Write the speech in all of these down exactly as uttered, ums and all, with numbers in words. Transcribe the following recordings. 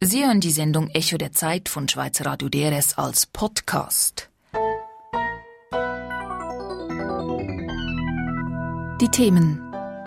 Sie hören die Sendung Echo der Zeit von Schweizer Radio D R S als Podcast. Die Themen: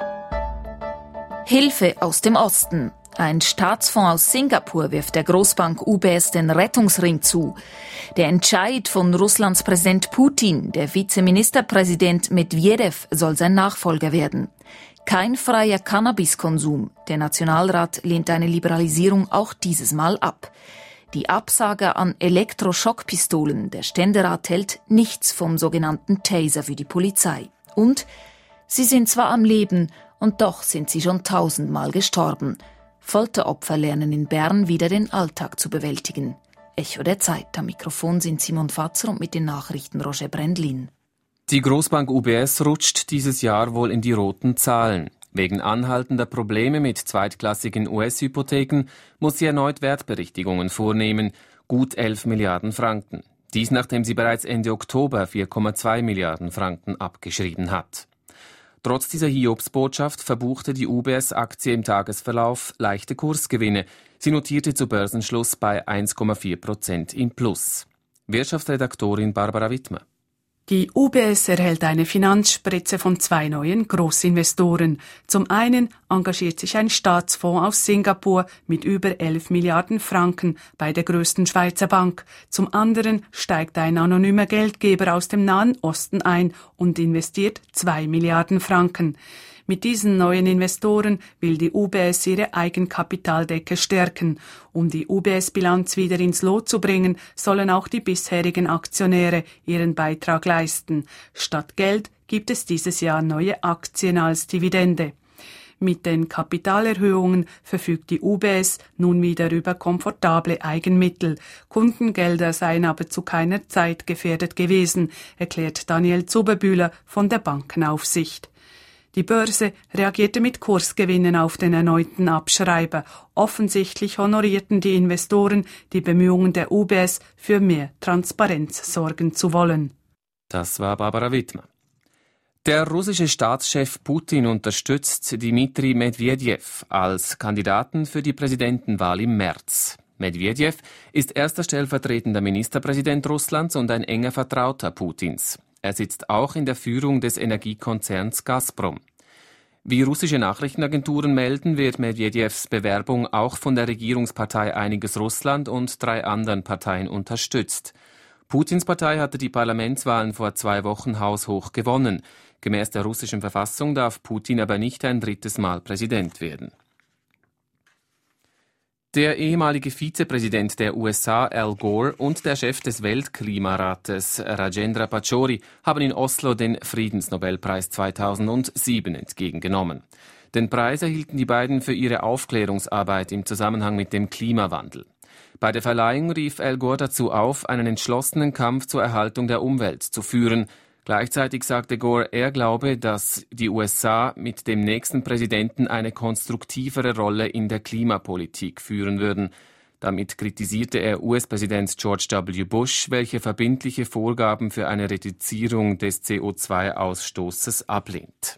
Hilfe aus dem Osten. Ein Staatsfonds aus Singapur wirft der Großbank U B S den Rettungsring zu. Der Entscheid von Russlands Präsident Putin, der Vizeministerpräsident Medvedev soll sein Nachfolger werden. Kein freier Cannabiskonsum. Der Nationalrat lehnt eine Liberalisierung auch dieses Mal ab. Die Absage an Elektroschockpistolen. Der Ständerat hält nichts vom sogenannten Taser für die Polizei. Und sie sind zwar am Leben, und doch sind sie schon tausendmal gestorben. Folteropfer lernen in Bern wieder den Alltag zu bewältigen. Echo der Zeit. Am Mikrofon sind Simon Fatzer und mit den Nachrichten Roger Brendlin. Die Großbank U B S rutscht dieses Jahr wohl in die roten Zahlen. Wegen anhaltender Probleme mit zweitklassigen U S-Hypotheken muss sie erneut Wertberichtigungen vornehmen, gut elf Milliarden Franken. Dies nachdem sie bereits Ende Oktober vier Komma zwei Milliarden Franken abgeschrieben hat. Trotz dieser Hiobsbotschaft verbuchte die U B S-Aktie im Tagesverlauf leichte Kursgewinne. Sie notierte zu Börsenschluss bei eins Komma vier Prozent im Plus. Wirtschaftsredaktorin Barbara Wittmer. Die U B S erhält eine Finanzspritze von zwei neuen Großinvestoren. Zum einen engagiert sich ein Staatsfonds aus Singapur mit über elf Milliarden Franken bei der größten Schweizer Bank. Zum anderen steigt ein anonymer Geldgeber aus dem Nahen Osten ein und investiert zwei Milliarden Franken. Mit diesen neuen Investoren will die U B S ihre Eigenkapitaldecke stärken. Um die U B S-Bilanz wieder ins Lot zu bringen, sollen auch die bisherigen Aktionäre ihren Beitrag leisten. Statt Geld gibt es dieses Jahr neue Aktien als Dividende. Mit den Kapitalerhöhungen verfügt die U B S nun wieder über komfortable Eigenmittel. Kundengelder seien aber zu keiner Zeit gefährdet gewesen, erklärt Daniel Zuberbühler von der Bankenaufsicht. Die Börse reagierte mit Kursgewinnen auf den erneuten Abschreiber. Offensichtlich honorierten die Investoren die Bemühungen der U B S, für mehr Transparenz sorgen zu wollen. Das war Barbara Wittmer. Der russische Staatschef Putin unterstützt Dmitri Medvedev als Kandidaten für die Präsidentenwahl im März. Medvedev ist erster stellvertretender Ministerpräsident Russlands und ein enger Vertrauter Putins. Er sitzt auch in der Führung des Energiekonzerns Gazprom. Wie russische Nachrichtenagenturen melden, wird Medvedevs Bewerbung auch von der Regierungspartei Einiges Russland und drei anderen Parteien unterstützt. Putins Partei hatte die Parlamentswahlen vor zwei Wochen haushoch gewonnen. Gemäß der russischen Verfassung darf Putin aber nicht ein drittes Mal Präsident werden. Der ehemalige Vizepräsident der U S A, Al Gore, und der Chef des Weltklimarates, Rajendra Pachauri, haben in Oslo den Friedensnobelpreis zweitausendsieben entgegengenommen. Den Preis erhielten die beiden für ihre Aufklärungsarbeit im Zusammenhang mit dem Klimawandel. Bei der Verleihung rief Al Gore dazu auf, einen entschlossenen Kampf zur Erhaltung der Umwelt zu führen. Gleichzeitig sagte Gore, er glaube, dass die U S A mit dem nächsten Präsidenten eine konstruktivere Rolle in der Klimapolitik führen würden. Damit kritisierte er U S-Präsident George W. Bush, welcher verbindliche Vorgaben für eine Reduzierung des C O zwei Ausstoßes ablehnt.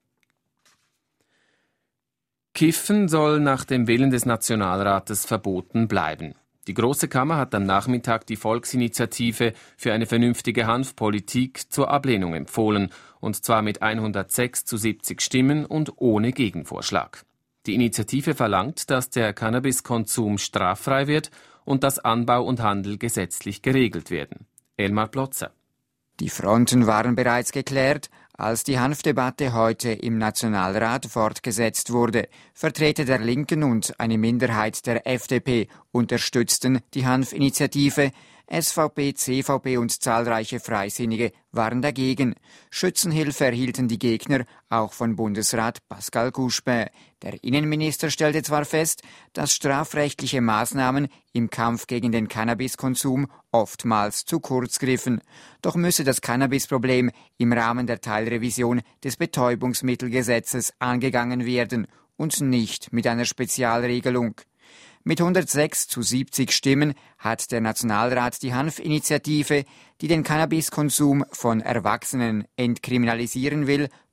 Kiffen soll nach dem Willen des Nationalrates verboten bleiben. Die Große Kammer hat am Nachmittag die Volksinitiative für eine vernünftige Hanfpolitik zur Ablehnung empfohlen, und zwar mit hundertsechs zu siebzig Stimmen und ohne Gegenvorschlag. Die Initiative verlangt, dass der Cannabiskonsum straffrei wird und dass Anbau und Handel gesetzlich geregelt werden. Elmar Plotzer. Die Fronten waren bereits geklärt, als die Hanfdebatte heute im Nationalrat fortgesetzt wurde. Vertreter der Linken und eine Minderheit der F D P unterstützten die Hanfinitiative. S V P, C V P und zahlreiche Freisinnige waren dagegen. Schützenhilfe erhielten die Gegner auch von Bundesrat Pascal Couchepin. Der Innenminister stellte zwar fest, dass strafrechtliche Maßnahmen im Kampf gegen den Cannabiskonsum oftmals zu kurz griffen. Doch müsse das Cannabisproblem im Rahmen der Teilrevision des Betäubungsmittelgesetzes angegangen werden und nicht mit einer Spezialregelung. Mit hundertsechs zu siebzig Stimmen hat der Nationalrat die Hanfinitiative, die den Cannabiskonsum von Erwachsenen entkriminalisieren will,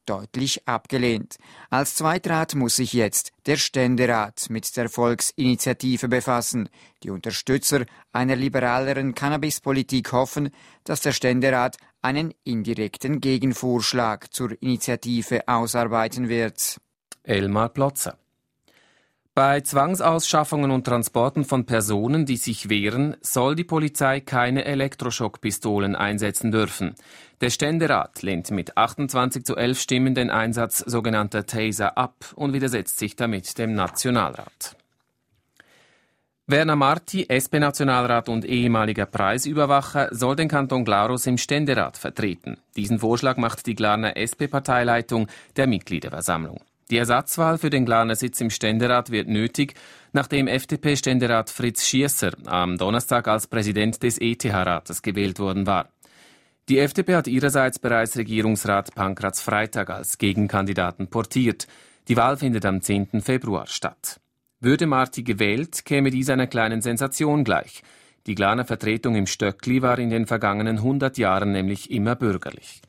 deutlich abgelehnt. Als Zweitrat muss sich jetzt der Ständerat mit der Volksinitiative befassen. Die Unterstützer einer liberaleren Cannabispolitik hoffen, dass der Ständerat einen indirekten Gegenvorschlag zur Initiative ausarbeiten wird. Elmar Plotzer. Bei Zwangsausschaffungen und Transporten von Personen, die sich wehren, soll die Polizei keine Elektroschockpistolen einsetzen dürfen. Der Ständerat lehnt mit achtundzwanzig zu elf Stimmen den Einsatz sogenannter Taser ab und widersetzt sich damit dem Nationalrat. Werner Marti, S P-Nationalrat und ehemaliger Preisüberwacher, soll den Kanton Glarus im Ständerat vertreten. Diesen Vorschlag macht die Glarner S P-Parteileitung der Mitgliederversammlung. Die Ersatzwahl für den Glarner Sitz im Ständerat wird nötig, nachdem F D P-Ständerat Fritz Schiesser am Donnerstag als Präsident des E T H-Rates gewählt worden war. Die F D P hat ihrerseits bereits Regierungsrat Pankratz Freitag als Gegenkandidaten portiert. Die Wahl findet am zehnten Februar statt. Würde Marti gewählt, käme dies einer kleinen Sensation gleich. Die Glarner Vertretung im Stöckli war in den vergangenen hundert Jahren nämlich immer bürgerlich.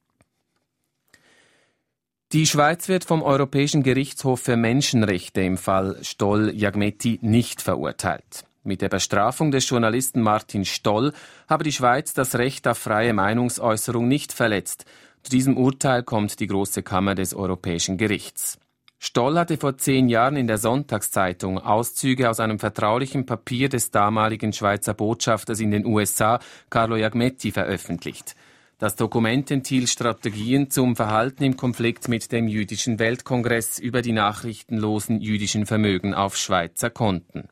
Die Schweiz wird vom Europäischen Gerichtshof für Menschenrechte im Fall Stoll-Jagmetti nicht verurteilt. Mit der Bestrafung des Journalisten Martin Stoll habe die Schweiz das Recht auf freie Meinungsäußerung nicht verletzt. Zu diesem Urteil kommt die Große Kammer des Europäischen Gerichts. Stoll hatte vor zehn Jahren in der Sonntagszeitung Auszüge aus einem vertraulichen Papier des damaligen Schweizer Botschafters in den U S A, Carlo Jagmetti, veröffentlicht. Das Dokument enthielt Strategien zum Verhalten im Konflikt mit dem Jüdischen Weltkongress über die nachrichtenlosen jüdischen Vermögen auf Schweizer Konten.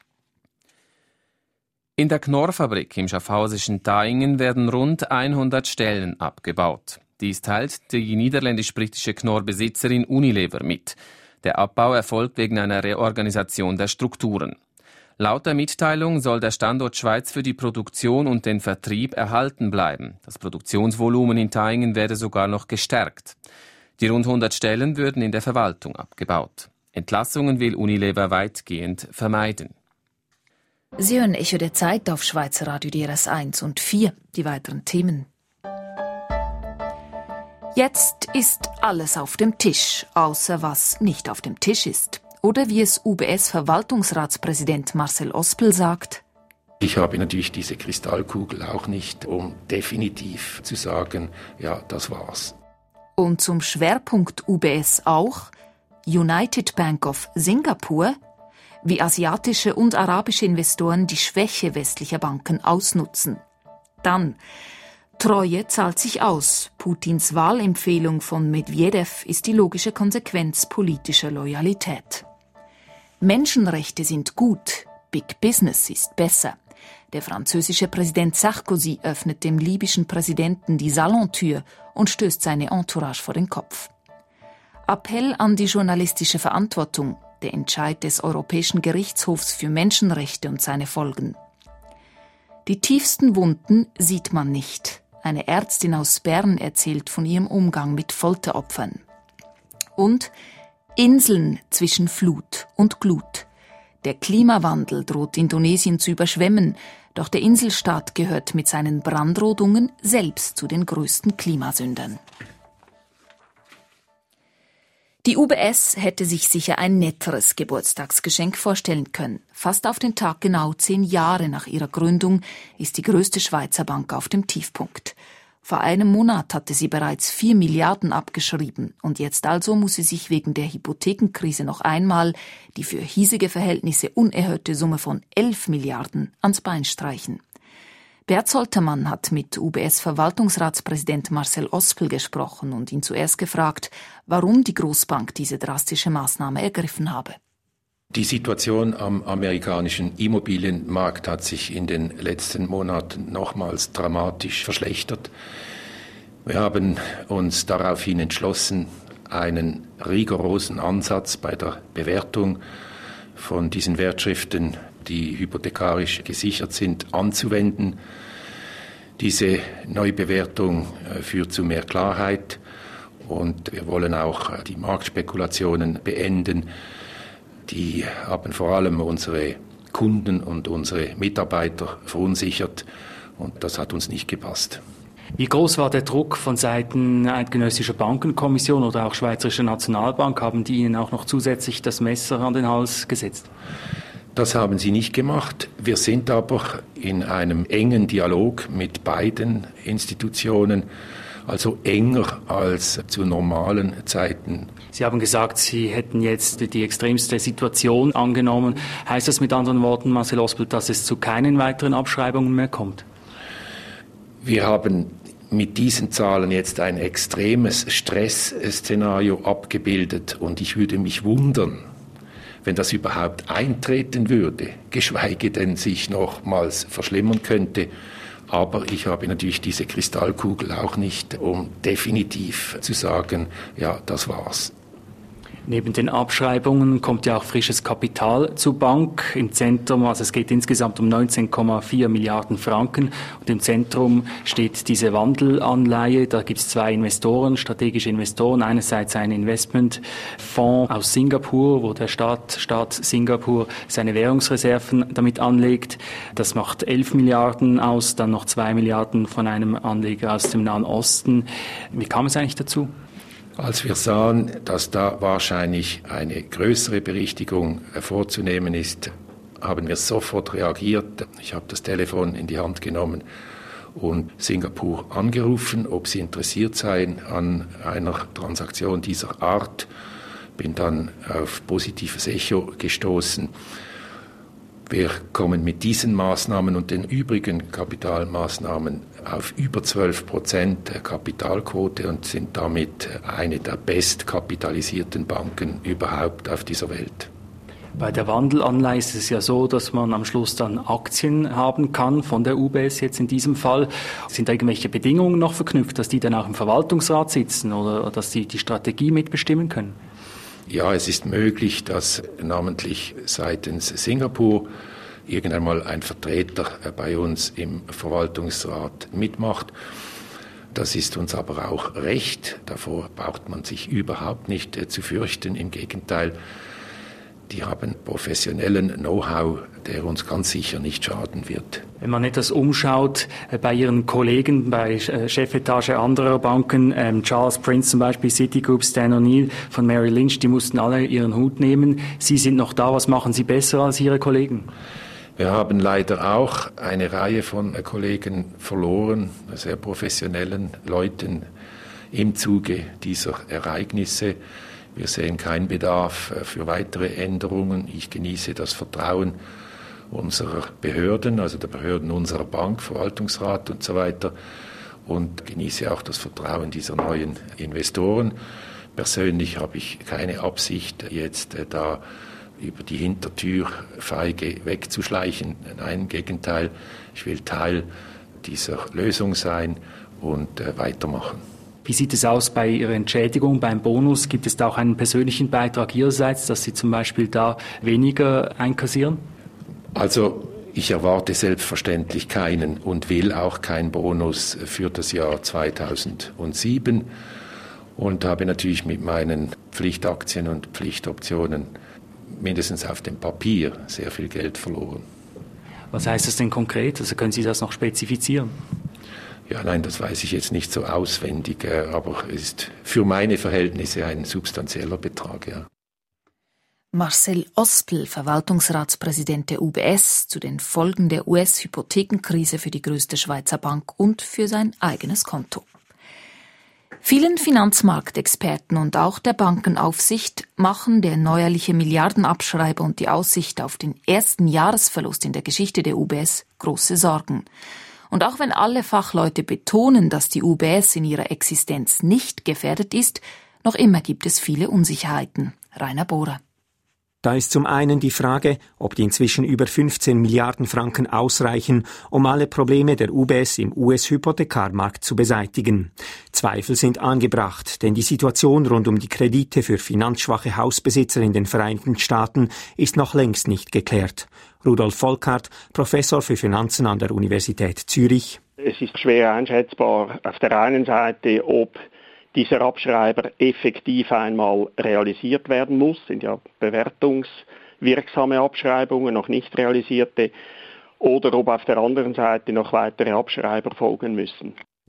In der Knorrfabrik im schaffhausischen Taingen werden rund hundert Stellen abgebaut. Dies teilt die niederländisch-britische Knorr-Besitzerin Unilever mit. Der Abbau erfolgt wegen einer Reorganisation der Strukturen. Laut der Mitteilung soll der Standort Schweiz für die Produktion und den Vertrieb erhalten bleiben. Das Produktionsvolumen in Taingen werde sogar noch gestärkt. Die rund hundert Stellen würden in der Verwaltung abgebaut. Entlassungen will Unilever weitgehend vermeiden. Sie hören Echo der Zeit auf Schweizer Radio D R S eins und vier. Die weiteren Themen. Jetzt ist alles auf dem Tisch, außer was nicht auf dem Tisch ist. Oder wie es U B S-Verwaltungsratspräsident Marcel Ospel sagt: Ich habe natürlich diese Kristallkugel auch nicht, um definitiv zu sagen, ja, das war's. Und zum Schwerpunkt U B S auch United Bank of Singapur, wie asiatische und arabische Investoren die Schwäche westlicher Banken ausnutzen. Dann: Treue zahlt sich aus. Putins Wahlempfehlung von Medvedev ist die logische Konsequenz politischer Loyalität. Menschenrechte sind gut, Big Business ist besser. Der französische Präsident Sarkozy öffnet dem libyschen Präsidenten die Salontür und stößt seine Entourage vor den Kopf. Appell an die journalistische Verantwortung, der Entscheid des Europäischen Gerichtshofs für Menschenrechte und seine Folgen. Die tiefsten Wunden sieht man nicht. Eine Ärztin aus Bern erzählt von ihrem Umgang mit Folteropfern. Und Inseln zwischen Flut und Glut. Der Klimawandel droht Indonesien zu überschwemmen, doch der Inselstaat gehört mit seinen Brandrodungen selbst zu den größten Klimasündern. Die U B S hätte sich sicher ein netteres Geburtstagsgeschenk vorstellen können. Fast auf den Tag genau zehn Jahre nach ihrer Gründung ist die größte Schweizer Bank auf dem Tiefpunkt. Vor einem Monat hatte sie bereits vier Milliarden abgeschrieben und jetzt also muss sie sich wegen der Hypothekenkrise noch einmal die für hiesige Verhältnisse unerhörte Summe von elf Milliarden ans Bein streichen. Bert Soltermann hat mit U B S-Verwaltungsratspräsident Marcel Ospel gesprochen und ihn zuerst gefragt, warum die Großbank diese drastische Maßnahme ergriffen habe. Die Situation am amerikanischen Immobilienmarkt hat sich in den letzten Monaten nochmals dramatisch verschlechtert. Wir haben uns daraufhin entschlossen, einen rigorosen Ansatz bei der Bewertung von diesen Wertschriften, die hypothekarisch gesichert sind, anzuwenden. Diese Neubewertung führt zu mehr Klarheit und wir wollen auch die Marktspekulationen beenden. Die haben vor allem unsere Kunden und unsere Mitarbeiter verunsichert und das hat uns nicht gepasst. Wie groß war der Druck von Seiten Eidgenössischer Bankenkommission oder auch Schweizerischer Nationalbank? Haben die Ihnen auch noch zusätzlich das Messer an den Hals gesetzt? Das haben sie nicht gemacht. Wir sind aber in einem engen Dialog mit beiden Institutionen, also enger als zu normalen Zeiten. Sie haben gesagt, Sie hätten jetzt die extremste Situation angenommen. Heißt das mit anderen Worten, Marcel Ospel, dass es zu keinen weiteren Abschreibungen mehr kommt? Wir haben mit diesen Zahlen jetzt ein extremes Stressszenario abgebildet und ich würde mich wundern, wenn das überhaupt eintreten würde, geschweige denn sich nochmals verschlimmern könnte. Aber ich habe natürlich diese Kristallkugel auch nicht, um definitiv zu sagen, ja, das war's. Neben den Abschreibungen kommt ja auch frisches Kapital zur Bank. Im Zentrum, also es geht insgesamt um neunzehn Komma vier Milliarden Franken. Und im Zentrum steht diese Wandelanleihe. Da gibt es zwei Investoren, strategische Investoren. Einerseits ein Investmentfonds aus Singapur, wo der Staat, Staat Singapur seine Währungsreserven damit anlegt. Das macht elf Milliarden aus. Dann noch zwei Milliarden von einem Anleger aus dem Nahen Osten. Wie kam es eigentlich dazu? Als wir sahen, dass da wahrscheinlich eine größere Berichtigung vorzunehmen ist, haben wir sofort reagiert. Ich habe das Telefon in die Hand genommen und Singapur angerufen, ob sie interessiert seien an einer Transaktion dieser Art. Bin dann auf positives Echo gestoßen. Wir kommen mit diesen Maßnahmen und den übrigen Kapitalmaßnahmen auf über zwölf Prozent Kapitalquote und sind damit eine der bestkapitalisierten Banken überhaupt auf dieser Welt. Bei der Wandelanleihe ist es ja so, dass man am Schluss dann Aktien haben kann von der U B S jetzt in diesem Fall. Sind da irgendwelche Bedingungen noch verknüpft, dass die dann auch im Verwaltungsrat sitzen oder dass die die Strategie mitbestimmen können? Ja, es ist möglich, dass namentlich seitens Singapur irgendwann mal ein Vertreter bei uns im Verwaltungsrat mitmacht. Das ist uns aber auch recht. Davor braucht man sich überhaupt nicht zu fürchten. Im Gegenteil, die haben professionellen Know-how, der uns ganz sicher nicht schaden wird. Wenn man etwas umschaut bei Ihren Kollegen, bei Chefetage anderer Banken, ähm, Charles Prince zum Beispiel, Citigroup, Stan O'Neill von Merrill Lynch, die mussten alle ihren Hut nehmen. Sie sind noch da. Was machen Sie besser als Ihre Kollegen? Wir haben leider auch eine Reihe von Kollegen verloren, sehr professionellen Leuten im Zuge dieser Ereignisse. Wir sehen keinen Bedarf für weitere Änderungen. Ich genieße das Vertrauen unserer Behörden, also der Behörden unserer Bank, Verwaltungsrat und so weiter, und genieße auch das Vertrauen dieser neuen Investoren. Persönlich habe ich keine Absicht, jetzt da über die Hintertür feige wegzuschleichen. Nein, im Gegenteil, ich will Teil dieser Lösung sein und äh, weitermachen. Wie sieht es aus bei Ihrer Entschädigung, beim Bonus? Gibt es da auch einen persönlichen Beitrag Ihrerseits, dass Sie zum Beispiel da weniger einkassieren? Also ich erwarte selbstverständlich keinen und will auch keinen Bonus für das Jahr zweitausendsieben und habe natürlich mit meinen Pflichtaktien und Pflichtoptionen mindestens auf dem Papier sehr viel Geld verloren. Was heißt das denn konkret? Also können Sie das noch spezifizieren? Ja, nein, das weiß ich jetzt nicht so auswendig, aber es ist für meine Verhältnisse ein substanzieller Betrag, ja. Marcel Ospel, Verwaltungsratspräsident der U B S, zu den Folgen der U S-Hypothekenkrise für die größte Schweizer Bank und für sein eigenes Konto. Vielen Finanzmarktexperten und auch der Bankenaufsicht machen der neuerliche Milliardenabschreiber und die Aussicht auf den ersten Jahresverlust in der Geschichte der U B S große Sorgen. Und auch wenn alle Fachleute betonen, dass die U B S in ihrer Existenz nicht gefährdet ist, noch immer gibt es viele Unsicherheiten. Rainer Bohrer. Da ist zum einen die Frage, ob die inzwischen über fünfzehn Milliarden Franken ausreichen, um alle Probleme der U B S im U S-Hypothekarmarkt zu beseitigen. Zweifel sind angebracht, denn die Situation rund um die Kredite für finanzschwache Hausbesitzer in den Vereinigten Staaten ist noch längst nicht geklärt. Rudolf Volkart, Professor für Finanzen an der Universität Zürich. Es ist schwer einschätzbar auf der einen Seite, ob dieser Abschreiber effektiv einmal realisiert werden muss, sind ja bewertungswirksame Abschreibungen, noch nicht realisierte, oder ob auf der anderen Seite noch weitere Abschreiber folgen müssen.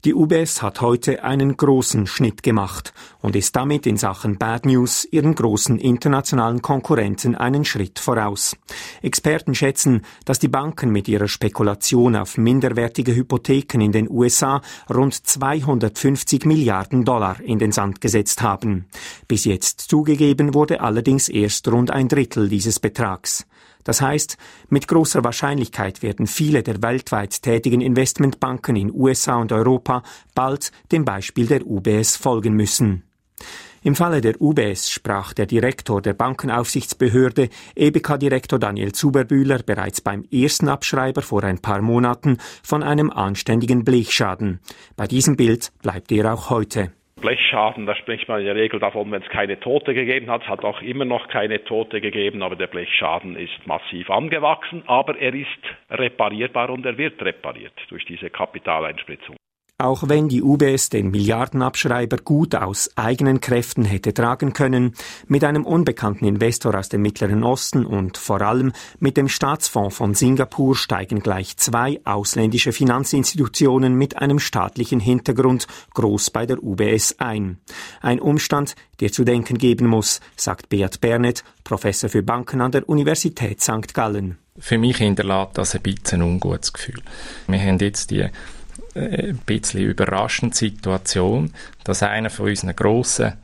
Die U B S hat heute einen großen Schnitt gemacht und ist damit in Sachen Bad News ihren großen internationalen Konkurrenten einen Schritt voraus. Experten schätzen, dass die Banken mit ihrer Spekulation auf minderwertige Hypotheken in den U S A rund zweihundertfünfzig Milliarden Dollar in den Sand gesetzt haben. Bis jetzt zugegeben wurde allerdings erst rund ein Drittel dieses Betrags. Das heißt, mit großer Wahrscheinlichkeit werden viele der weltweit tätigen Investmentbanken in U S A und Europa bald dem Beispiel der U B S folgen müssen. Im Falle der U B S sprach der Direktor der Bankenaufsichtsbehörde, E B K-Direktor Daniel Zuberbühler, bereits beim ersten Abschreiber vor ein paar Monaten von einem anständigen Blechschaden. Bei diesem Bild bleibt er auch heute. Blechschaden, da spricht man in der Regel davon, wenn es keine Tote gegeben hat. Es hat auch immer noch keine Tote gegeben, aber der Blechschaden ist massiv angewachsen. Aber er ist reparierbar und er wird repariert durch diese Kapitaleinspritzung. Auch wenn die U B S den Milliardenabschreiber gut aus eigenen Kräften hätte tragen können, mit einem unbekannten Investor aus dem Mittleren Osten und vor allem mit dem Staatsfonds von Singapur steigen gleich zwei ausländische Finanzinstitutionen mit einem staatlichen Hintergrund groß bei der U B S ein. Ein Umstand, der zu denken geben muss, sagt Beat Bernet, Professor für Banken an der Universität Sankt Gallen. Für mich hinterlässt das ein bisschen ein ungutes Gefühl. Wir haben jetzt die ein bisschen überraschende Situation, dass einer von unseren grossen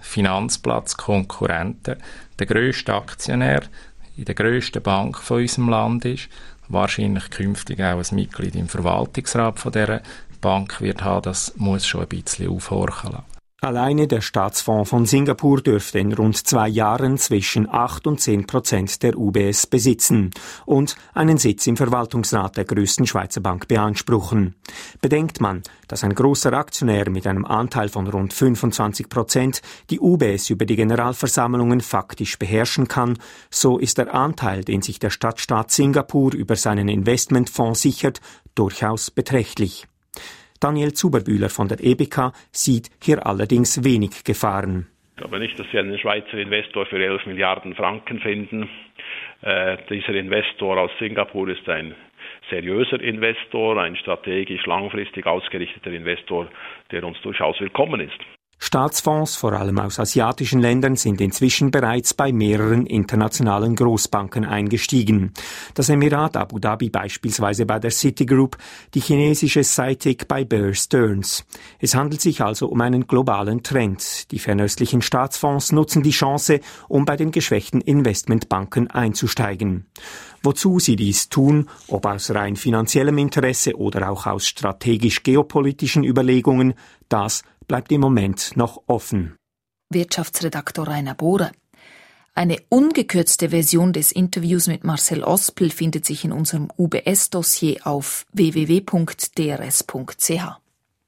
Finanzplatzkonkurrenten der grösste Aktionär in der grössten Bank von unserem Land ist, wahrscheinlich künftig auch ein Mitglied im Verwaltungsrat von dieser Bank wird haben, das muss schon ein bisschen aufhorchen lassen. Alleine der Staatsfonds von Singapur dürfte in rund zwei Jahren zwischen acht und zehn Prozent der U B S besitzen und einen Sitz im Verwaltungsrat der größten Schweizer Bank beanspruchen. Bedenkt man, dass ein großer Aktionär mit einem Anteil von rund fünfundzwanzig Prozent die U B S über die Generalversammlungen faktisch beherrschen kann, so ist der Anteil, den sich der Stadtstaat Singapur über seinen Investmentfonds sichert, durchaus beträchtlich. Daniel Zuberbühler von der E B K sieht hier allerdings wenig Gefahren. Ich glaube nicht, dass Sie einen Schweizer Investor für elf Milliarden Franken finden. Äh, dieser Investor aus Singapur ist ein seriöser Investor, ein strategisch langfristig ausgerichteter Investor, der uns durchaus willkommen ist. Staatsfonds, vor allem aus asiatischen Ländern, sind inzwischen bereits bei mehreren internationalen Großbanken eingestiegen. Das Emirat Abu Dhabi beispielsweise bei der Citigroup, die chinesische CITIC bei Bear Stearns. Es handelt sich also um einen globalen Trend. Die fernöstlichen Staatsfonds nutzen die Chance, um bei den geschwächten Investmentbanken einzusteigen. Wozu sie dies tun, ob aus rein finanziellem Interesse oder auch aus strategisch-geopolitischen Überlegungen, das bleibt im Moment noch offen. Wirtschaftsredaktor Rainer Bohrer. Eine ungekürzte Version des Interviews mit Marcel Ospel findet sich in unserem U B S-Dossier auf w w w punkt d r s punkt c h.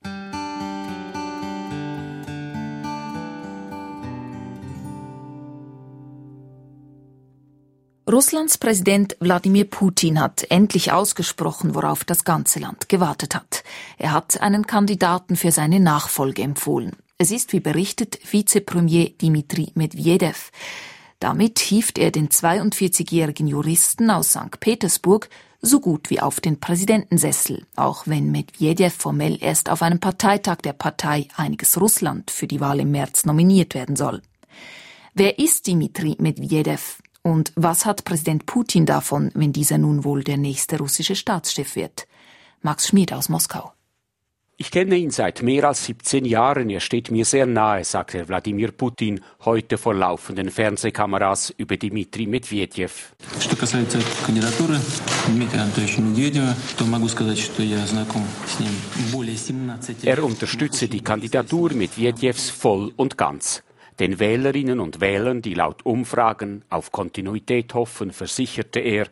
Russlands Präsident Wladimir Putin hat endlich ausgesprochen, worauf das ganze Land gewartet hat. Er hat einen Kandidaten für seine Nachfolge empfohlen. Es ist, wie berichtet, Vizepremier Dmitri Medvedev. Damit hieft er den zweiundvierzigjährigen Juristen aus Sankt Petersburg so gut wie auf den Präsidentensessel, auch wenn Medvedev formell erst auf einem Parteitag der Partei Einiges Russland für die Wahl im März nominiert werden soll. Wer ist Dmitri Medvedev? Und was hat Präsident Putin davon, wenn dieser nun wohl der nächste russische Staatschef wird? Max Schmid aus Moskau. Ich kenne ihn seit mehr als siebzehn Jahren. Er steht mir sehr nahe, sagte Wladimir Putin heute vor laufenden Fernsehkameras über Dmitri Medvedev. Что касается кандидатуры Дмитрия Анатольевича Медведева, то могу сказать, что я знаком с ним более семнадцати лет. Er unterstütze die Kandidatur Medvedevs voll und ganz. Den Wählerinnen und Wählern, die laut Umfragen auf Kontinuität hoffen, versicherte er,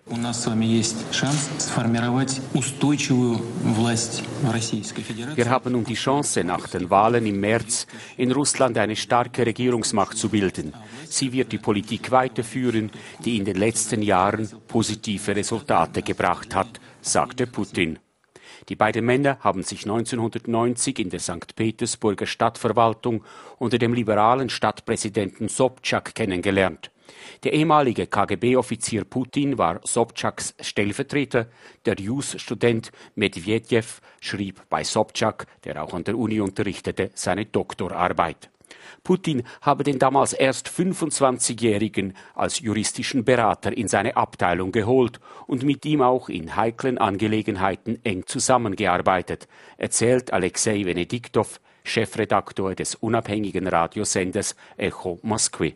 wir haben nun die Chance, nach den Wahlen im März in Russland eine starke Regierungsmacht zu bilden. Sie wird die Politik weiterführen, die in den letzten Jahren positive Resultate gebracht hat, sagte Putin. Die beiden Männer haben sich neunzehnhundertneunzig in der Sankt Petersburger Stadtverwaltung unter dem liberalen Stadtpräsidenten Sobchak kennengelernt. Der ehemalige K G B-Offizier Putin war Sobtschaks Stellvertreter. Der Jus-Student Medwedew schrieb bei Sobtschak, der auch an der Uni unterrichtete, seine Doktorarbeit. Putin habe den damals erst fünfundzwanzigjährigen als juristischen Berater in seine Abteilung geholt und mit ihm auch in heiklen Angelegenheiten eng zusammengearbeitet, erzählt Alexei Venediktow, Chefredaktor des unabhängigen Radiosenders Echo Moskwy.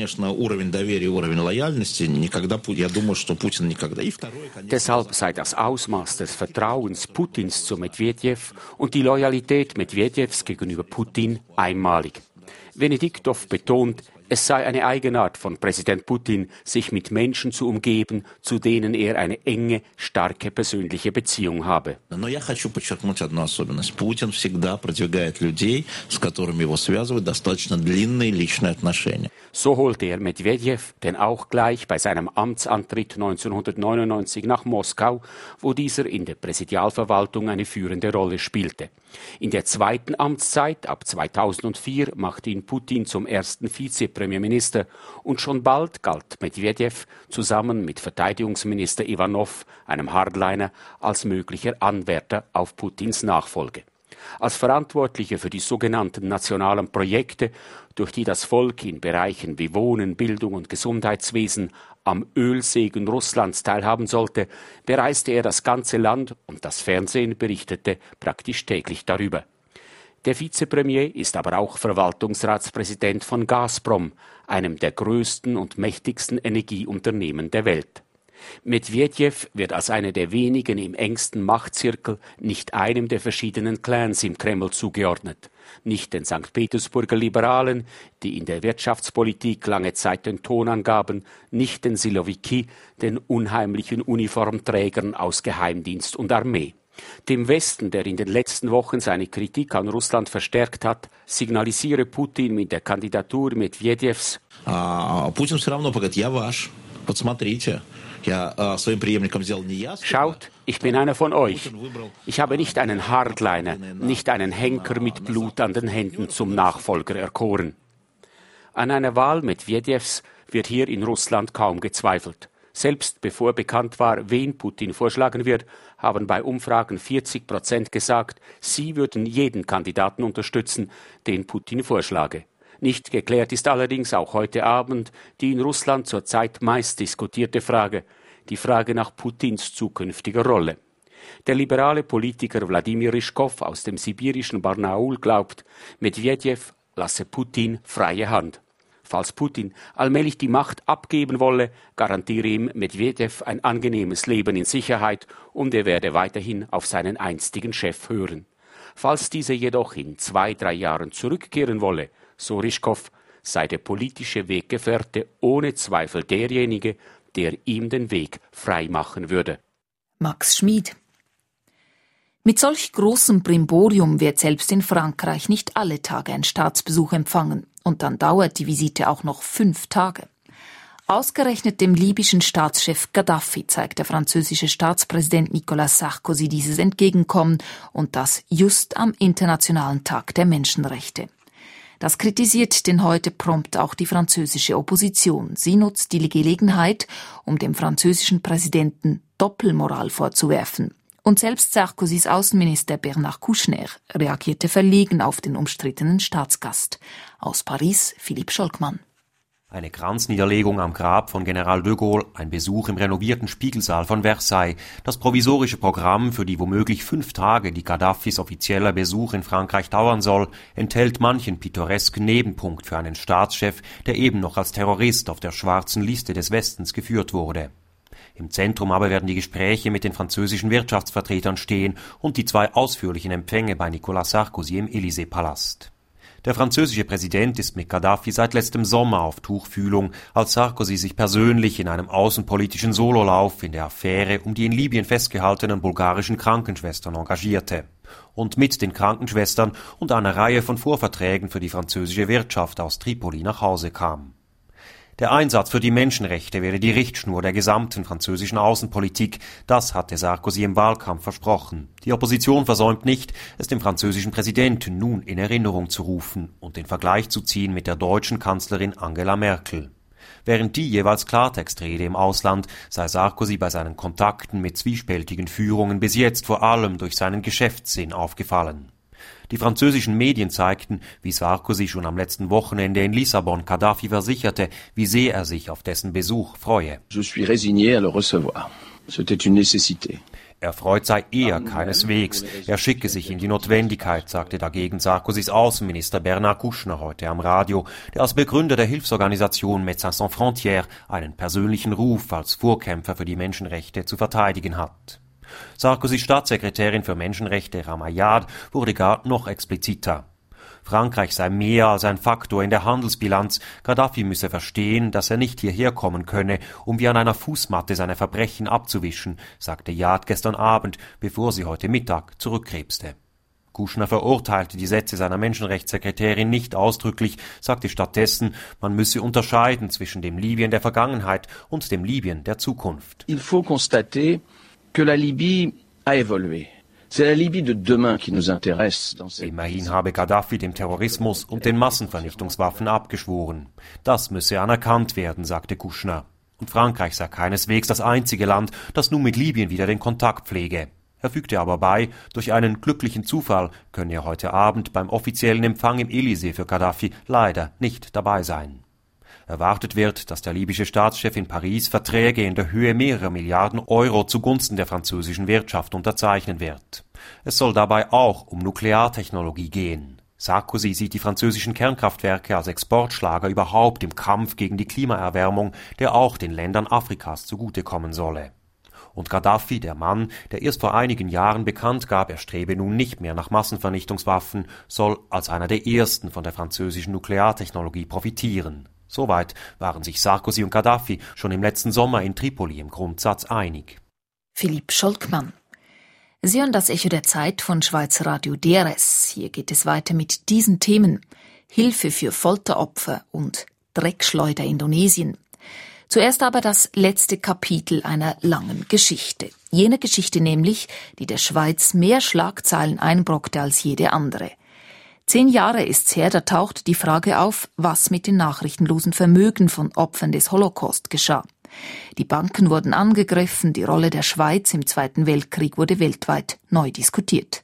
Deshalb sei das Ausmaß des Vertrauens Putins zu Medwedew und die Loyalität Medwedews gegenüber Putin einmalig. Venediktow betont, es sei eine Eigenart von Präsident Putin, sich mit Menschen zu umgeben, zu denen er eine enge, starke persönliche Beziehung habe. So holte er Medwedew denn auch gleich bei seinem Amtsantritt neunzehnhundertneunundneunzig nach Moskau, wo dieser in der Präsidialverwaltung eine führende Rolle spielte. In der zweiten Amtszeit, ab zweitausendvier, machte ihn Putin zum ersten Vizepremierminister und schon bald galt Medwedew zusammen mit Verteidigungsminister Iwanow, einem Hardliner, als möglicher Anwärter auf Putins Nachfolge. Als Verantwortlicher für die sogenannten nationalen Projekte, durch die das Volk in Bereichen wie Wohnen, Bildung und Gesundheitswesen am Ölsegen Russlands teilhaben sollte, bereiste er das ganze Land und das Fernsehen berichtete praktisch täglich darüber. Der Vizepremier ist aber auch Verwaltungsratspräsident von Gazprom, einem der größten und mächtigsten Energieunternehmen der Welt. Medwedew wird als einer der wenigen im engsten Machtzirkel nicht einem der verschiedenen Clans im Kreml zugeordnet. Nicht den Sankt Petersburger Liberalen, die in der Wirtschaftspolitik lange Zeit den Ton angaben, nicht den Silowiki, den unheimlichen Uniformträgern aus Geheimdienst und Armee. Dem Westen, der in den letzten Wochen seine Kritik an Russland verstärkt hat, signalisiere Putin mit der Kandidatur Medwedews: Putin все равно говорит, я ваш, посмотрите. Schaut, ich bin einer von euch. Ich habe nicht einen Hardliner, nicht einen Henker mit Blut an den Händen zum Nachfolger erkoren. An einer Wahl Medwedews wird hier in Russland kaum gezweifelt. Selbst bevor bekannt war, wen Putin vorschlagen wird, haben bei Umfragen vierzig Prozent gesagt, sie würden jeden Kandidaten unterstützen, den Putin vorschlage. Nicht geklärt ist allerdings auch heute Abend die in Russland zurzeit meist diskutierte Frage, die Frage nach Putins zukünftiger Rolle. Der liberale Politiker Wladimir Ryschkow aus dem sibirischen Barnaul glaubt, Medwedew lasse Putin freie Hand. Falls Putin allmählich die Macht abgeben wolle, garantiere ihm Medwedew ein angenehmes Leben in Sicherheit und er werde weiterhin auf seinen einstigen Chef hören. Falls dieser jedoch in zwei, drei Jahren zurückkehren wolle, so Ryschkow, sei der politische Weggefährte ohne Zweifel derjenige, der ihm den Weg frei machen würde. Max Schmid. Mit solch großem Brimborium wird selbst in Frankreich nicht alle Tage ein Staatsbesuch empfangen. Und dann dauert die Visite auch noch fünf Tage. Ausgerechnet dem libyschen Staatschef Gaddafi zeigt der französische Staatspräsident Nicolas Sarkozy dieses Entgegenkommen und das just am Internationalen Tag der Menschenrechte. Das kritisiert denn heute prompt auch die französische Opposition. Sie nutzt die Gelegenheit, um dem französischen Präsidenten Doppelmoral vorzuwerfen. Und selbst Sarkozys Außenminister Bernard Kouchner reagierte verlegen auf den umstrittenen Staatsgast. Aus Paris, Philipp Scholkmann. Eine Kranzniederlegung am Grab von General de Gaulle, ein Besuch im renovierten Spiegelsaal von Versailles, das provisorische Programm für die womöglich fünf Tage, die Gaddafis offizieller Besuch in Frankreich dauern soll, enthält manchen pittoresken Nebenpunkt für einen Staatschef, der eben noch als Terrorist auf der schwarzen Liste des Westens geführt wurde. Im Zentrum aber werden die Gespräche mit den französischen Wirtschaftsvertretern stehen und die zwei ausführlichen Empfänge bei Nicolas Sarkozy im Élysée-Palast. Der französische Präsident ist mit Gaddafi seit letztem Sommer auf Tuchfühlung, als Sarkozy sich persönlich in einem außenpolitischen Sololauf in der Affäre um die in Libyen festgehaltenen bulgarischen Krankenschwestern engagierte. Und mit den Krankenschwestern und einer Reihe von Vorverträgen für die französische Wirtschaft aus Tripoli nach Hause kam. Der Einsatz für die Menschenrechte werde die Richtschnur der gesamten französischen Außenpolitik, das hatte Sarkozy im Wahlkampf versprochen. Die Opposition versäumt nicht, es dem französischen Präsidenten nun in Erinnerung zu rufen und den Vergleich zu ziehen mit der deutschen Kanzlerin Angela Merkel. Während die jeweils Klartext rede im Ausland, sei Sarkozy bei seinen Kontakten mit zwiespältigen Führungen bis jetzt vor allem durch seinen Geschäftssinn aufgefallen. Die französischen Medien zeigten, wie Sarkozy schon am letzten Wochenende in Lissabon Gaddafi versicherte, wie sehr er sich auf dessen Besuch freue. Je suis résigné à le recevoir. C'était une nécessité. Erfreut sei er keineswegs. Er schicke sich in die Notwendigkeit, sagte dagegen Sarkozys Außenminister Bernard Kouchner heute am Radio, der als Begründer der Hilfsorganisation Médecins Sans Frontières einen persönlichen Ruf als Vorkämpfer für die Menschenrechte zu verteidigen hat. Sarkozys Staatssekretärin für Menschenrechte Ramayad wurde gar noch expliziter. Frankreich sei mehr als ein Faktor in der Handelsbilanz. Gaddafi müsse verstehen, dass er nicht hierher kommen könne, um wie an einer Fußmatte seine Verbrechen abzuwischen, sagte Yad gestern Abend, bevor sie heute Mittag zurückkrebste. Kouchner verurteilte die Sätze seiner Menschenrechtssekretärin nicht ausdrücklich, sagte stattdessen, man müsse unterscheiden zwischen dem Libyen der Vergangenheit und dem Libyen der Zukunft. Il faut constater que la Libye a évolué. C'est la Libye de demain qui nous intéresse. Immerhin habe Gaddafi dem Terrorismus und den Massenvernichtungswaffen abgeschworen. Das müsse anerkannt werden, sagte Kouchner. Und Frankreich sei keineswegs das einzige Land, das nun mit Libyen wieder den Kontakt pflege. Er fügte aber bei, durch einen glücklichen Zufall könne er heute Abend beim offiziellen Empfang im Élysée für Gaddafi leider nicht dabei sein. Erwartet wird, dass der libysche Staatschef in Paris Verträge in der Höhe mehrerer Milliarden Euro zugunsten der französischen Wirtschaft unterzeichnen wird. Es soll dabei auch um Nukleartechnologie gehen. Sarkozy sieht die französischen Kernkraftwerke als Exportschlager überhaupt im Kampf gegen die Klimaerwärmung, der auch den Ländern Afrikas zugutekommen solle. Und Gaddafi, der Mann, der erst vor einigen Jahren bekannt gab, er strebe nun nicht mehr nach Massenvernichtungswaffen, soll als einer der ersten von der französischen Nukleartechnologie profitieren. Soweit waren sich Sarkozy und Gaddafi schon im letzten Sommer in Tripoli im Grundsatz einig. Philipp Scholkmann. Sie hören das Echo der Zeit von Schweizer Radio D R S. Hier geht es weiter mit diesen Themen: Hilfe für Folteropfer und Dreckschleuder Indonesien. Zuerst aber das letzte Kapitel einer langen Geschichte. Jene Geschichte nämlich, die der Schweiz mehr Schlagzeilen einbrockte als jede andere. Zehn Jahre ist's her, da taucht die Frage auf, was mit den nachrichtenlosen Vermögen von Opfern des Holocaust geschah. Die Banken wurden angegriffen, die Rolle der Schweiz im Zweiten Weltkrieg wurde weltweit neu diskutiert.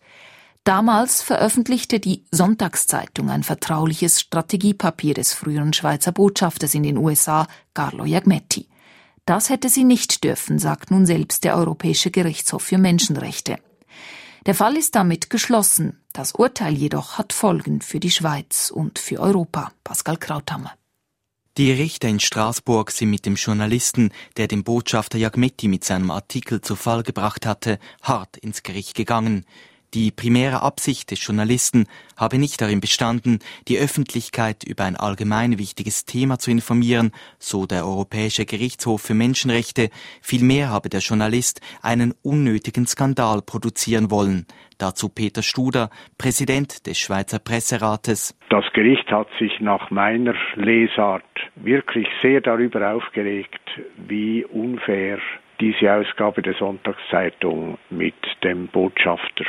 Damals veröffentlichte die Sonntagszeitung ein vertrauliches Strategiepapier des früheren Schweizer Botschafters in den U S A, Carlo Giacometti. Das hätte sie nicht dürfen, sagt nun selbst der Europäische Gerichtshof für Menschenrechte. Der Fall ist damit geschlossen. Das Urteil jedoch hat Folgen für die Schweiz und für Europa. Pascal Krauthammer. Die Richter in Straßburg sind mit dem Journalisten, der den Botschafter Giacometti mit seinem Artikel zu Fall gebracht hatte, hart ins Gericht gegangen. Die primäre Absicht des Journalisten habe nicht darin bestanden, die Öffentlichkeit über ein allgemein wichtiges Thema zu informieren, so der Europäische Gerichtshof für Menschenrechte. Vielmehr habe der Journalist einen unnötigen Skandal produzieren wollen. Dazu Peter Studer, Präsident des Schweizer Presserates. Das Gericht hat sich nach meiner Lesart wirklich sehr darüber aufgeregt, wie unfair diese Ausgabe der Sonntagszeitung mit dem Botschafter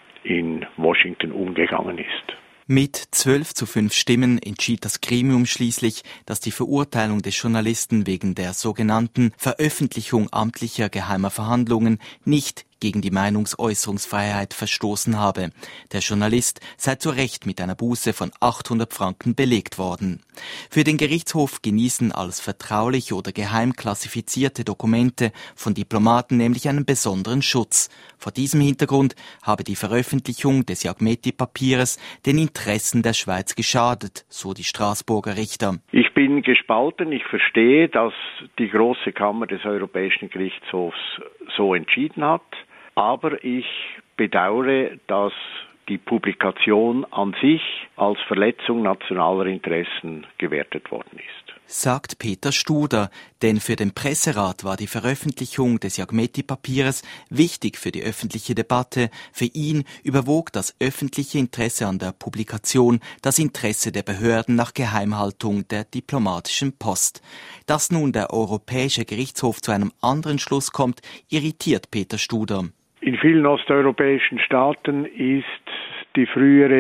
in Washington umgegangen ist. Mit zwölf zu fünf Stimmen entschied das Gremium schließlich, dass die Verurteilung des Journalisten wegen der sogenannten Veröffentlichung amtlicher geheimer Verhandlungen nicht gegen die Meinungsäußerungsfreiheit verstoßen habe. Der Journalist sei zu Recht mit einer Buße von achthundert Franken belegt worden. Für den Gerichtshof genießen als vertraulich oder geheim klassifizierte Dokumente von Diplomaten nämlich einen besonderen Schutz. Vor diesem Hintergrund habe die Veröffentlichung des Giacometti-Papiers den Interessen der Schweiz geschadet, so die Straßburger Richter. Ich bin gespalten. Ich verstehe, dass die Große Kammer des Europäischen Gerichtshofs so entschieden hat. Aber ich bedauere, dass die Publikation an sich als Verletzung nationaler Interessen gewertet worden ist. Sagt Peter Studer, denn für den Presserat war die Veröffentlichung des Giacometti-Papiers wichtig für die öffentliche Debatte. Für ihn überwog das öffentliche Interesse an der Publikation das Interesse der Behörden nach Geheimhaltung der diplomatischen Post. Dass nun der Europäische Gerichtshof zu einem anderen Schluss kommt, irritiert Peter Studer. In vielen osteuropäischen Staaten ist die frühere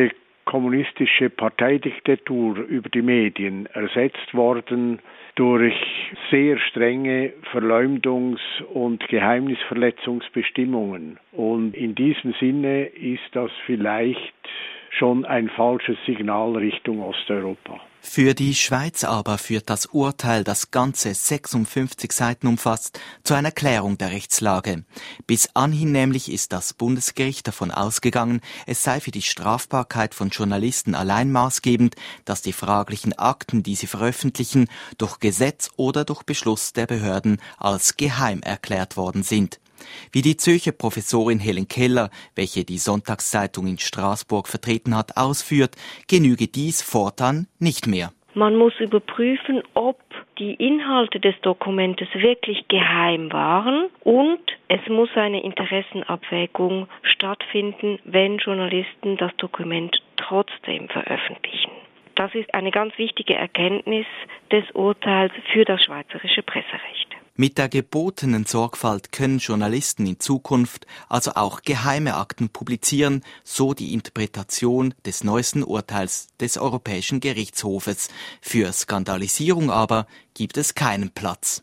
kommunistische Parteidiktatur über die Medien ersetzt worden durch sehr strenge Verleumdungs- und Geheimnisverletzungsbestimmungen. Und in diesem Sinne ist das vielleicht schon ein falsches Signal Richtung Osteuropa. Für die Schweiz aber führt das Urteil, das ganze sechsundfünfzig Seiten umfasst, zu einer Klärung der Rechtslage. Bis anhin nämlich ist das Bundesgericht davon ausgegangen, es sei für die Strafbarkeit von Journalisten allein maßgebend, dass die fraglichen Akten, die sie veröffentlichen, durch Gesetz oder durch Beschluss der Behörden als geheim erklärt worden sind. Wie die Zürcher Professorin Helen Keller, welche die Sonntagszeitung in Straßburg vertreten hat, ausführt, genüge dies fortan nicht mehr. Man muss überprüfen, ob die Inhalte des Dokumentes wirklich geheim waren und es muss eine Interessenabwägung stattfinden, wenn Journalisten das Dokument trotzdem veröffentlichen. Das ist eine ganz wichtige Erkenntnis des Urteils für das schweizerische Presserecht. Mit der gebotenen Sorgfalt können Journalisten in Zukunft also auch geheime Akten publizieren, so die Interpretation des neuesten Urteils des Europäischen Gerichtshofes. Für Skandalisierung aber gibt es keinen Platz.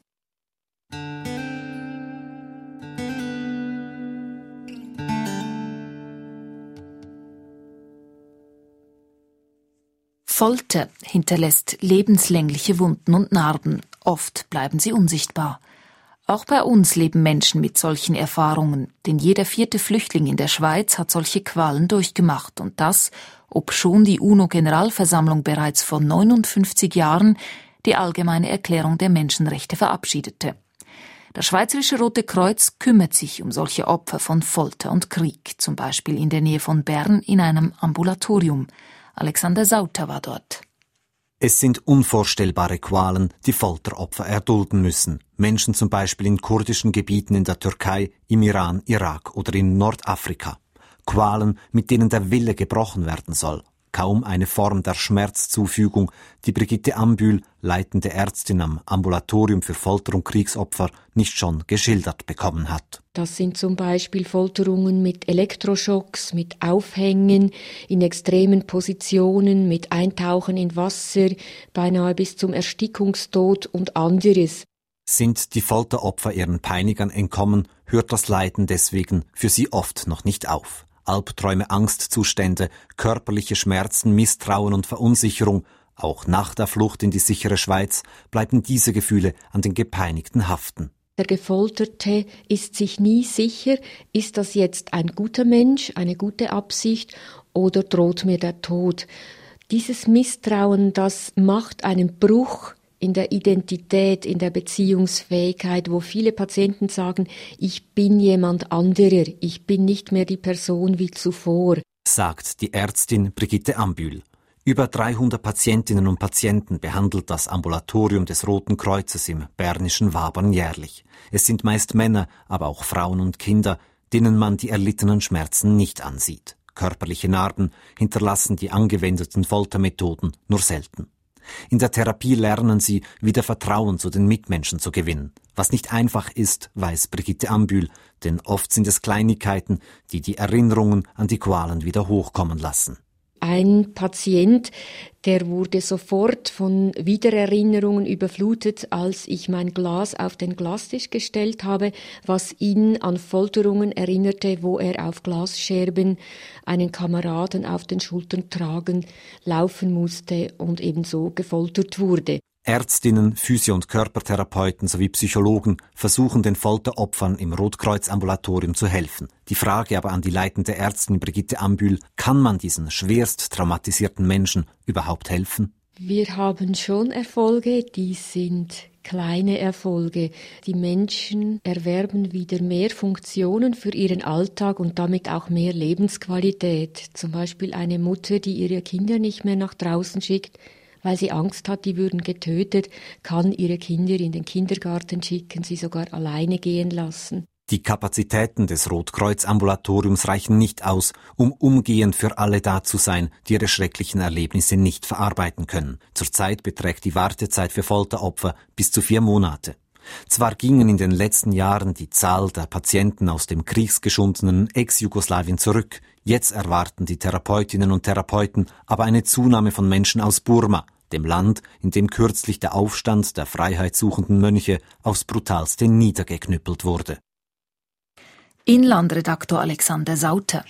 Folter hinterlässt lebenslängliche Wunden und Narben. Oft bleiben sie unsichtbar. Auch bei uns leben Menschen mit solchen Erfahrungen, denn jeder vierte Flüchtling in der Schweiz hat solche Qualen durchgemacht und das, obschon die UNO-Generalversammlung bereits vor neunundfünfzig Jahren die Allgemeine Erklärung der Menschenrechte verabschiedete. Das Schweizerische Rote Kreuz kümmert sich um solche Opfer von Folter und Krieg, zum Beispiel in der Nähe von Bern in einem Ambulatorium. Alexander Sauter war dort. Es sind unvorstellbare Qualen, die Folteropfer erdulden müssen. Menschen zum Beispiel in kurdischen Gebieten in der Türkei, im Iran, Irak oder in Nordafrika. Qualen, mit denen der Wille gebrochen werden soll. Kaum eine Form der Schmerzzufügung, die Brigitte Ambühl, leitende Ärztin am Ambulatorium für Folter- und Kriegsopfer, nicht schon geschildert bekommen hat. Das sind zum Beispiel Folterungen mit Elektroschocks, mit Aufhängen in extremen Positionen, mit Eintauchen in Wasser, beinahe bis zum Erstickungstod und anderes. Sind die Folteropfer ihren Peinigern entkommen, hört das Leiden deswegen für sie oft noch nicht auf. Albträume, Angstzustände, körperliche Schmerzen, Misstrauen und Verunsicherung, auch nach der Flucht in die sichere Schweiz, bleiben diese Gefühle an den Gepeinigten haften. Der Gefolterte ist sich nie sicher, ist das jetzt ein guter Mensch, eine gute Absicht oder droht mir der Tod. Dieses Misstrauen, das macht einen Bruch in der Identität, in der Beziehungsfähigkeit, wo viele Patienten sagen, ich bin jemand anderer, ich bin nicht mehr die Person wie zuvor, sagt die Ärztin Brigitte Ambühl. Über dreihundert Patientinnen und Patienten behandelt das Ambulatorium des Roten Kreuzes im bernischen Wabern jährlich. Es sind meist Männer, aber auch Frauen und Kinder, denen man die erlittenen Schmerzen nicht ansieht. Körperliche Narben hinterlassen die angewendeten Foltermethoden nur selten. In der Therapie lernen sie, wieder Vertrauen zu den Mitmenschen zu gewinnen. Was nicht einfach ist, weiß Brigitte Ambühl, denn oft sind es Kleinigkeiten, die die Erinnerungen an die Qualen wieder hochkommen lassen. Ein Patient, der wurde sofort von Wiedererinnerungen überflutet, als ich mein Glas auf den Glastisch gestellt habe, was ihn an Folterungen erinnerte, wo er auf Glasscherben einen Kameraden auf den Schultern tragen, laufen musste und ebenso gefoltert wurde. Ärztinnen, Physio- und Körpertherapeuten sowie Psychologen versuchen den Folteropfern im Rotkreuz-Ambulatorium zu helfen. Die Frage aber an die leitende Ärztin Brigitte Ambühl, kann man diesen schwerst traumatisierten Menschen überhaupt helfen? Wir haben schon Erfolge, die sind kleine Erfolge. Die Menschen erwerben wieder mehr Funktionen für ihren Alltag und damit auch mehr Lebensqualität. Zum Beispiel eine Mutter, die ihre Kinder nicht mehr nach draußen schickt, weil sie Angst hat, die würden getötet, kann ihre Kinder in den Kindergarten schicken, sie sogar alleine gehen lassen. Die Kapazitäten des Rotkreuz-Ambulatoriums reichen nicht aus, um umgehend für alle da zu sein, die ihre schrecklichen Erlebnisse nicht verarbeiten können. Zurzeit beträgt die Wartezeit für Folteropfer bis zu vier Monate. Zwar gingen in den letzten Jahren die Zahl der Patienten aus dem kriegsgeschundenen Ex-Jugoslawien zurück, Jetzt erwarten die Therapeutinnen und Therapeuten aber eine Zunahme von Menschen aus Burma, dem Land, in dem kürzlich der Aufstand der freiheitssuchenden Mönche aufs Brutalste niedergeknüppelt wurde. Inlandredaktor Alexander Sauter.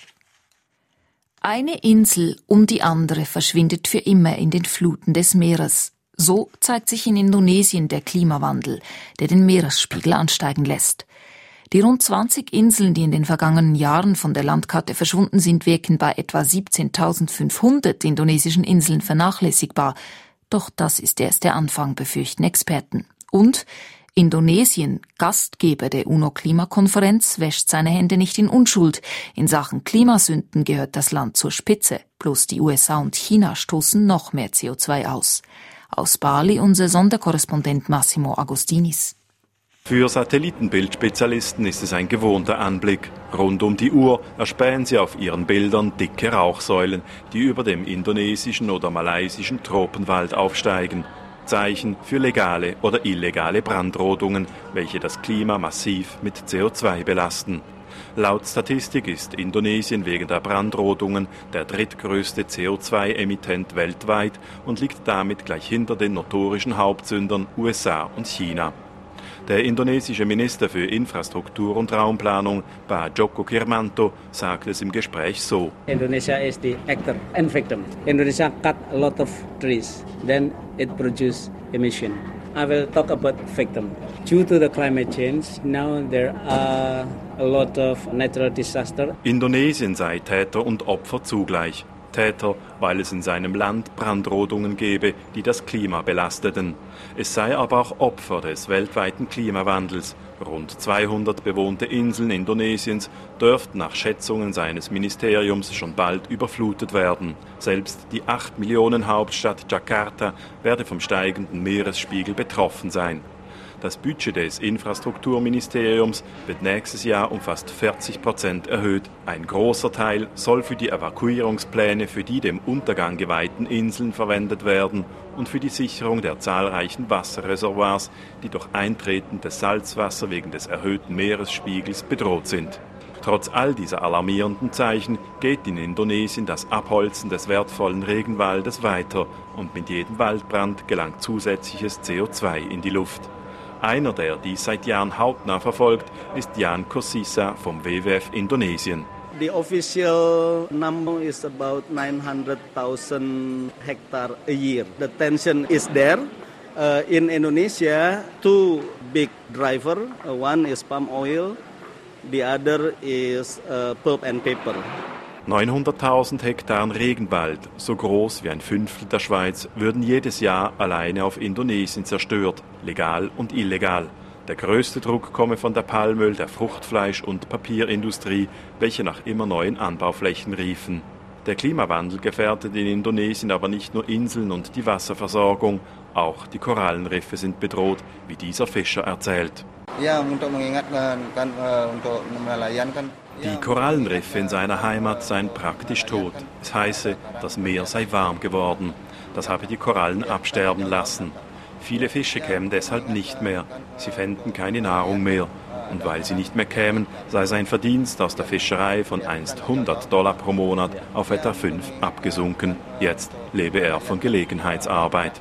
Eine Insel um die andere verschwindet für immer in den Fluten des Meeres. So zeigt sich in Indonesien der Klimawandel, der den Meeresspiegel ansteigen lässt. Die rund zwanzig Inseln, die in den vergangenen Jahren von der Landkarte verschwunden sind, wirken bei etwa siebzehntausendfünfhundert indonesischen Inseln vernachlässigbar. Doch das ist erst der Anfang, befürchten Experten. Und Indonesien, Gastgeber der UNO-Klimakonferenz, wäscht seine Hände nicht in Unschuld. In Sachen Klimasünden gehört das Land zur Spitze. Bloß die U S A und China stoßen noch mehr C O zwei aus. Aus Bali unser Sonderkorrespondent Massimo Agostinis. Für Satellitenbildspezialisten ist es ein gewohnter Anblick. Rund um die Uhr erspähen sie auf ihren Bildern dicke Rauchsäulen, die über dem indonesischen oder malaysischen Tropenwald aufsteigen. Zeichen für legale oder illegale Brandrodungen, welche das Klima massiv mit C O zwei belasten. Laut Statistik ist Indonesien wegen der Brandrodungen der drittgrößte C O zwei Emittent weltweit und liegt damit gleich hinter den notorischen Hauptsündern U S A und China. Der indonesische Minister für Infrastruktur und Raumplanung, Pak Joko Kirmanto, sagt es im Gespräch so. Indonesia is the actor and victim. Indonesia cut a lot of trees, then it produces emission. I will talk about victim. Due to the climate change, now there are a lot of natural disasters. Indonesien sei Täter und Opfer zugleich. Täter, weil es in seinem Land Brandrodungen gebe, die das Klima belasteten. Es sei aber auch Opfer des weltweiten Klimawandels. Rund zweihundert bewohnte Inseln Indonesiens dürften nach Schätzungen seines Ministeriums schon bald überflutet werden. Selbst die acht Millionen Hauptstadt Jakarta werde vom steigenden Meeresspiegel betroffen sein. Das Budget des Infrastrukturministeriums wird nächstes Jahr um fast vierzig Prozent erhöht. Ein großer Teil soll für die Evakuierungspläne für die dem Untergang geweihten Inseln verwendet werden und für die Sicherung der zahlreichen Wasserreservoirs, die durch eintretendes Salzwasser wegen des erhöhten Meeresspiegels bedroht sind. Trotz all dieser alarmierenden Zeichen geht in Indonesien das Abholzen des wertvollen Regenwaldes weiter und mit jedem Waldbrand gelangt zusätzliches C O zwei in die Luft. Einer, der dies seit Jahren hautnah verfolgt, ist Jan Kosisa vom W W F Indonesien. The official number is about nine hundred thousand hectares a year. The tension is there. Uh, in Indonesia, two big drivers. Uh, one is palm oil, the other is uh, pulp and paper. neunhunderttausend Hektar Regenwald, so groß wie ein Fünftel der Schweiz, würden jedes Jahr alleine auf Indonesien zerstört, legal und illegal. Der größte Druck komme von der Palmöl-, der Fruchtfleisch- und Papierindustrie, welche nach immer neuen Anbauflächen riefen. Der Klimawandel gefährdet in Indonesien aber nicht nur Inseln und die Wasserversorgung, auch die Korallenriffe sind bedroht, wie dieser Fischer erzählt. Ja, untuk mengingatkan kan untuk nelayan kan. Die Korallenriffe in seiner Heimat seien praktisch tot. Es heiße, das Meer sei warm geworden. Das habe die Korallen absterben lassen. Viele Fische kämen deshalb nicht mehr. Sie fänden keine Nahrung mehr. Und weil sie nicht mehr kämen, sei sein Verdienst aus der Fischerei von einst hundert Dollar pro Monat auf etwa fünf abgesunken. Jetzt lebe er von Gelegenheitsarbeit.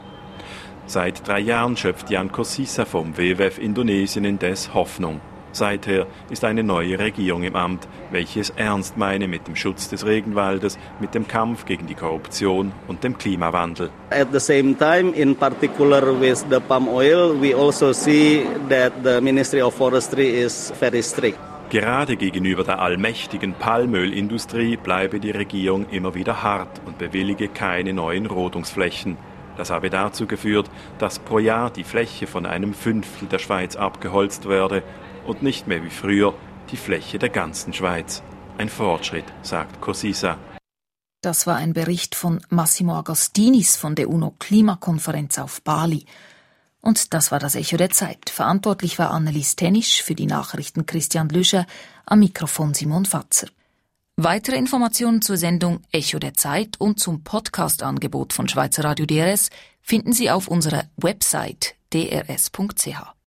Seit drei Jahren schöpft Jan Kosisa vom W W F Indonesien indes Hoffnung. Seither ist eine neue Regierung im Amt, welche es ernst meine mit dem Schutz des Regenwaldes, mit dem Kampf gegen die Korruption und dem Klimawandel. At the same time, in particular with the palm oil, we also see that the Ministry of Forestry is very strict. Gerade gegenüber der allmächtigen Palmölindustrie bleibe die Regierung immer wieder hart und bewillige keine neuen Rodungsflächen. Das habe dazu geführt, dass pro Jahr die Fläche von einem Fünftel der Schweiz abgeholzt werde und nicht mehr wie früher die Fläche der ganzen Schweiz. Ein Fortschritt, sagt Kosisa. Das war ein Bericht von Massimo Agostinis von der UNO-Klimakonferenz auf Bali. Und das war das Echo der Zeit. Verantwortlich war Annelies Tennisch, für die Nachrichten Christian Lüscher, am Mikrofon Simon Fatzer. Weitere Informationen zur Sendung Echo der Zeit und zum Podcast-Angebot von Schweizer Radio D R S finden Sie auf unserer Website d r s punkt c h.